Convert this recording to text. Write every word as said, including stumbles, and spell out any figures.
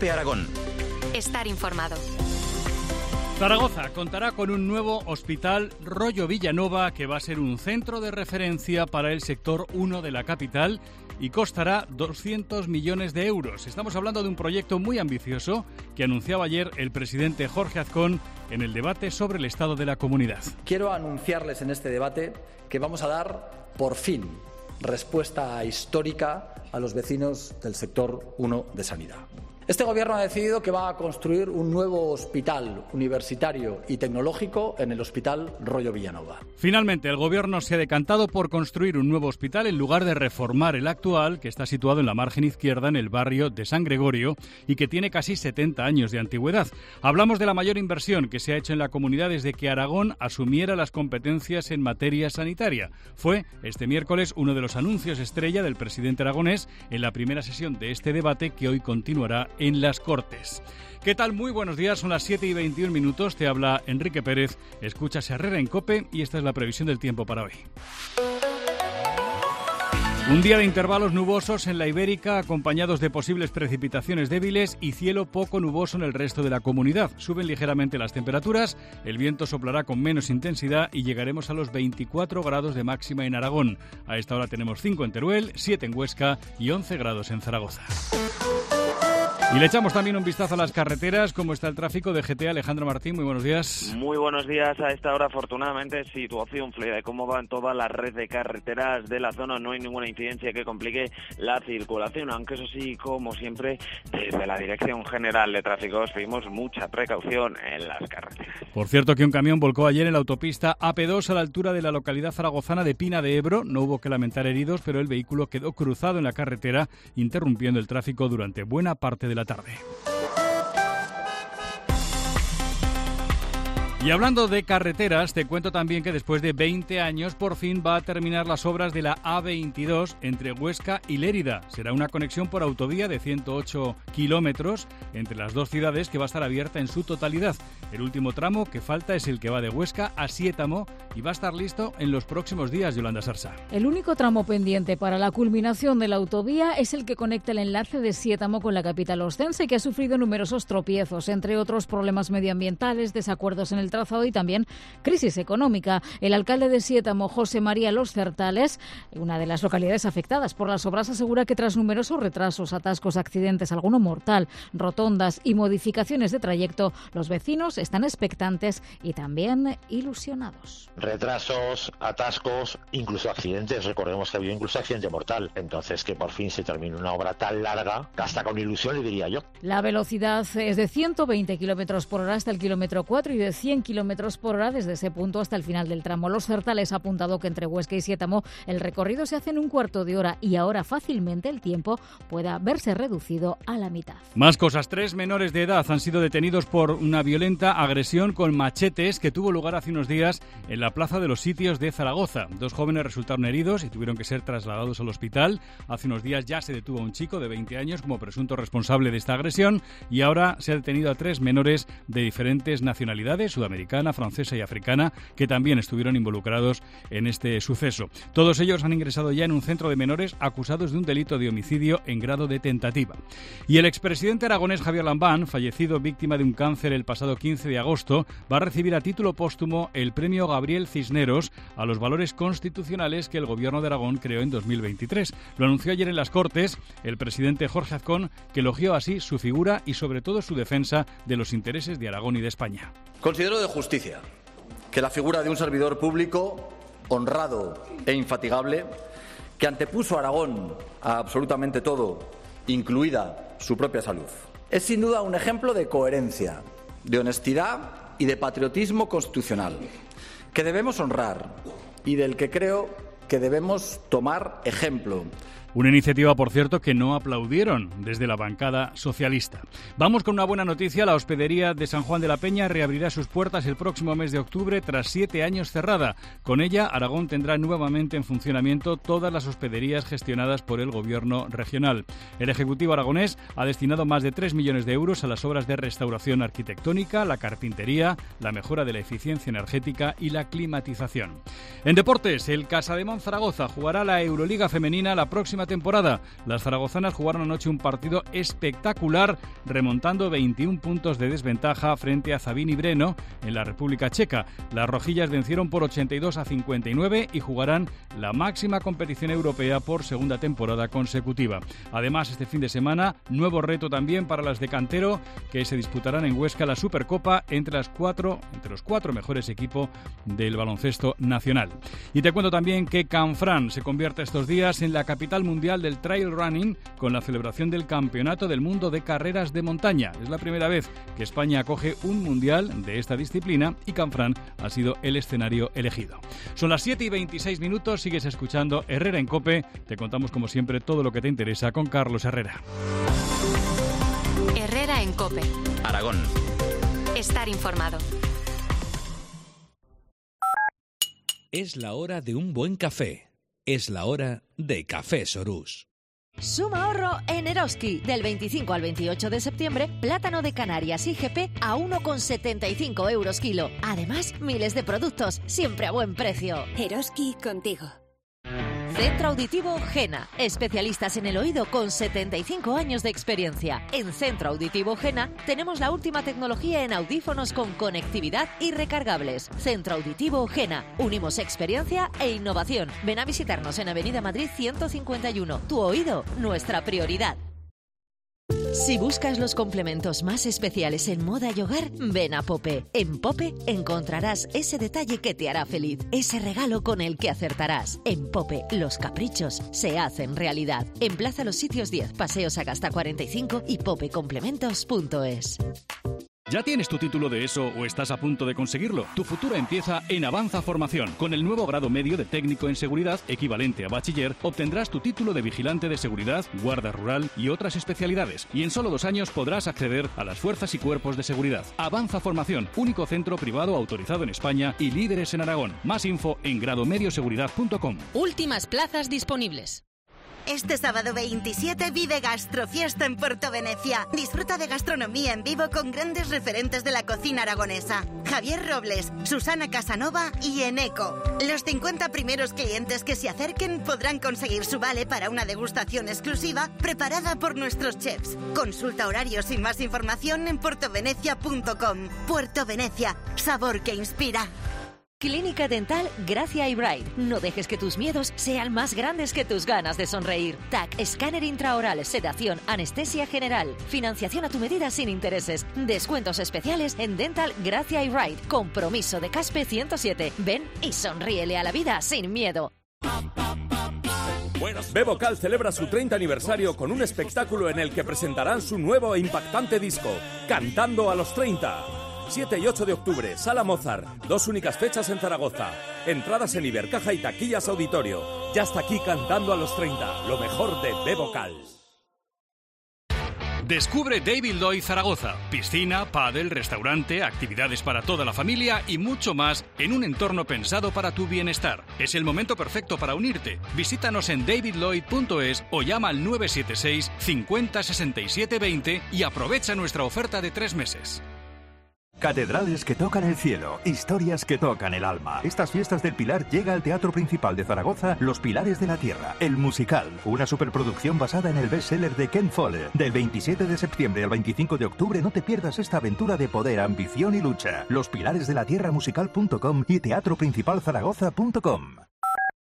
COPE Aragón. Estar informado. Zaragoza contará con un nuevo hospital Rollo Villanova que va a ser un centro de referencia para el sector uno de la capital y costará doscientos millones de euros. Estamos hablando de un proyecto muy ambicioso que anunciaba ayer el presidente Jorge Azcón en el debate sobre el estado de la comunidad. Quiero anunciarles en este debate que vamos a dar, por fin, respuesta histórica a los vecinos del sector uno de sanidad. Este gobierno ha decidido que va a construir un nuevo hospital universitario y tecnológico en el Hospital Rollo Villanova. Finalmente, el gobierno se ha decantado por construir un nuevo hospital en lugar de reformar el actual, que está situado en la margen izquierda en el barrio de San Gregorio y que tiene casi setenta años de antigüedad. Hablamos de la mayor inversión que se ha hecho en la comunidad desde que Aragón asumiera las competencias en materia sanitaria. Fue este miércoles uno de los anuncios estrella del presidente aragonés en la primera sesión de este debate que hoy continuará en las Cortes. ¿Qué tal? Muy buenos días, son las siete y veintiún minutos, te habla Enrique Pérez, escuchas Herrera en COPE y esta es la previsión del tiempo para hoy. Un día de intervalos nubosos en la Ibérica, acompañados de posibles precipitaciones débiles y cielo poco nuboso en el resto de la comunidad. Suben ligeramente las temperaturas, el viento soplará con menos intensidad y llegaremos a los veinticuatro grados de máxima en Aragón. A esta hora tenemos cinco en Teruel, siete en Huesca y once grados en Zaragoza. Y le echamos también un vistazo a las carreteras. ¿Cómo está el tráfico de G T? Alejandro Martín, muy buenos días. Muy buenos días. A esta hora, afortunadamente, situación fluida de cómo va en toda la red de carreteras de la zona. No hay ninguna incidencia que complique la circulación, aunque eso sí, como siempre, desde la Dirección General de Tráfico os pedimos mucha precaución en las carreteras. Por cierto, que un camión volcó ayer en la autopista A P dos a la altura de la localidad zaragozana de Pina de Ebro. No hubo que lamentar heridos, pero el vehículo quedó cruzado en la carretera, interrumpiendo el tráfico durante buena parte de la tarde. Y hablando de carreteras, te cuento también que después de veinte años por fin va a terminar las obras de la A veintidós entre Huesca y Lérida. Será una conexión por autovía de ciento ocho kilómetros entre las dos ciudades que va a estar abierta en su totalidad. El último tramo que falta es el que va de Huesca a Siétamo y va a estar listo en los próximos días, Yolanda Sarsa. El único tramo pendiente para la culminación de la autovía es el que conecta el enlace de Siétamo con la capital ostense, que ha sufrido numerosos tropiezos, entre otros problemas medioambientales, desacuerdos en el trazado y también crisis económica. El alcalde de Siétamo, José María Los Certales, una de las localidades afectadas por las obras, asegura que tras numerosos retrasos, atascos, accidentes, alguno mortal, rotondas y modificaciones de trayecto, los vecinos están expectantes y también ilusionados. Retrasos, atascos, incluso accidentes. Recordemos que había incluso accidente mortal. Entonces, que por fin se termine una obra tan larga, hasta con ilusión, le diría yo. La velocidad es de ciento veinte kilómetros por hora hasta el kilómetro cuatro y de cien kilómetros por hora desde ese punto hasta el final del tramo. Los Certales ha apuntado que entre Huesca y Siétamo el recorrido se hace en un cuarto de hora y ahora fácilmente el tiempo pueda verse reducido a la mitad. Más cosas. Tres menores de edad han sido detenidos por una violenta agresión con machetes que tuvo lugar hace unos días en la Plaza de los Sitios de Zaragoza. Dos jóvenes resultaron heridos y tuvieron que ser trasladados al hospital. Hace unos días ya se detuvo a un chico de veinte años como presunto responsable de esta agresión y ahora se ha detenido a tres menores de diferentes nacionalidades, sudamericana, francesa y africana, que también estuvieron involucrados en este suceso. Todos ellos han ingresado ya en un centro de menores acusados de un delito de homicidio en grado de tentativa. Y el expresidente aragonés Javier Lambán, fallecido víctima de un cáncer el pasado quince de agosto, va a recibir a título póstumo el premio Gabriel Cisneros a los valores constitucionales que el gobierno de Aragón creó en dos mil veintitrés. Lo anunció ayer en las Cortes el presidente Jorge Azcón, que elogió así su figura y sobre todo su defensa de los intereses de Aragón y de España. Considero de justicia que la figura de un servidor público honrado e infatigable, que antepuso a Aragón a absolutamente todo, incluida su propia salud, es sin duda un ejemplo de coherencia, de honestidad y de patriotismo constitucional, que debemos honrar y del que creo que debemos tomar ejemplo. Una iniciativa, por cierto, que no aplaudieron desde la bancada socialista. Vamos con una buena noticia. La hospedería de San Juan de la Peña reabrirá sus puertas el próximo mes de octubre tras siete años cerrada. Con ella, Aragón tendrá nuevamente en funcionamiento todas las hospederías gestionadas por el gobierno regional. El Ejecutivo aragonés ha destinado más de tres millones de euros a las obras de restauración arquitectónica, la carpintería, la mejora de la eficiencia energética y la climatización. En deportes, el Casademón Zaragoza jugará la Euroliga femenina la próxima próxima temporada. Las zaragozanas jugaron anoche un partido espectacular, remontando veintiún puntos de desventaja frente a Zabín y Breno en la República Checa. Las rojillas vencieron por ochenta y dos a cincuenta y nueve y jugarán la máxima competición europea por segunda temporada consecutiva. Además, este fin de semana, nuevo reto también para las de Cantero, que se disputarán en Huesca la Supercopa entre las cuatro, entre los cuatro mejores equipos del baloncesto nacional. Y te cuento también que Canfranc se convierte estos días en la capital mundial del trail running con la celebración del Campeonato del Mundo de Carreras de Montaña. Es la primera vez que España acoge un mundial de esta disciplina y Canfranc ha sido el escenario elegido. Son las siete y veintiséis minutos, sigues escuchando Herrera en COPE. Te contamos como siempre todo lo que te interesa con Carlos Herrera. Herrera en COPE. Aragón. Estar informado. Es la hora de un buen café. Es la hora de Café Sorús. Suma ahorro en Eroski. Del veinticinco al veintiocho de septiembre, plátano de Canarias I G P a uno coma setenta y cinco euros kilo. Además, miles de productos, siempre a buen precio. Eroski contigo. Centro Auditivo Gena, especialistas en el oído con setenta y cinco años de experiencia. En Centro Auditivo Gena tenemos la última tecnología en audífonos con conectividad y recargables. Centro Auditivo Gena, unimos experiencia e innovación. Ven a visitarnos en Avenida Madrid ciento cincuenta y uno. Tu oído, nuestra prioridad. Si buscas los complementos más especiales en moda y hogar, ven a Pope. En Pope encontrarás ese detalle que te hará feliz, ese regalo con el que acertarás. En Pope, los caprichos se hacen realidad. En Plaza Los Sitios diez, Paseo Sagasta cuarenta y cinco y pope complementos punto es. ¿Ya tienes tu título de ESO o estás a punto de conseguirlo? Tu futuro empieza en Avanza Formación. Con el nuevo grado medio de técnico en seguridad, equivalente a bachiller, obtendrás tu título de vigilante de seguridad, guarda rural y otras especialidades. Y en solo dos años podrás acceder a las fuerzas y cuerpos de seguridad. Avanza Formación, único centro privado autorizado en España y líderes en Aragón. Más info en gradomedioseguridad punto com. Últimas plazas disponibles. Este sábado veintisiete vive Gastrofiesta en Puerto Venecia. Disfruta de gastronomía en vivo con grandes referentes de la cocina aragonesa. Javier Robles, Susana Casanova y Eneco. Los cincuenta primeros clientes que se acerquen podrán conseguir su vale para una degustación exclusiva preparada por nuestros chefs. Consulta horarios y más información en puertovenecia punto com. Puerto Venecia, sabor que inspira. Clínica Dental Gracia Eyebright. No dejes que tus miedos sean más grandes que tus ganas de sonreír. T A C, escáner intraoral, sedación, anestesia general. Financiación a tu medida sin intereses. Descuentos especiales en Dental Gracia Eyebright. Compromiso de Caspe ciento siete. Ven y sonríele a la vida sin miedo. Bebocal celebra su treinta aniversario con un espectáculo en el que presentarán su nuevo e impactante disco, Cantando a los treinta. siete y ocho de octubre, Sala Mozart. Dos únicas fechas en Zaragoza. Entradas en Ibercaja y taquillas Auditorio. Ya está aquí Cantando a los treinta. Lo mejor de Bebocal. Descubre David Lloyd Zaragoza. Piscina, pádel, restaurante, actividades para toda la familia y mucho más en un entorno pensado para tu bienestar. Es el momento perfecto para unirte. Visítanos en david lloyd punto es o llama al nueve siete seis, cincuenta, sesenta y siete, veinte y aprovecha nuestra oferta de tres meses. Catedrales que tocan el cielo, historias que tocan el alma. Estas fiestas del Pilar llega al Teatro Principal de Zaragoza Los Pilares de la Tierra, el musical, una superproducción basada en el bestseller de Ken Follett. Del veintisiete de septiembre al veinticinco de octubre no te pierdas esta aventura de poder, ambición y lucha. Los Pilares de la Tierra musical punto com y teatro principal zaragoza punto com.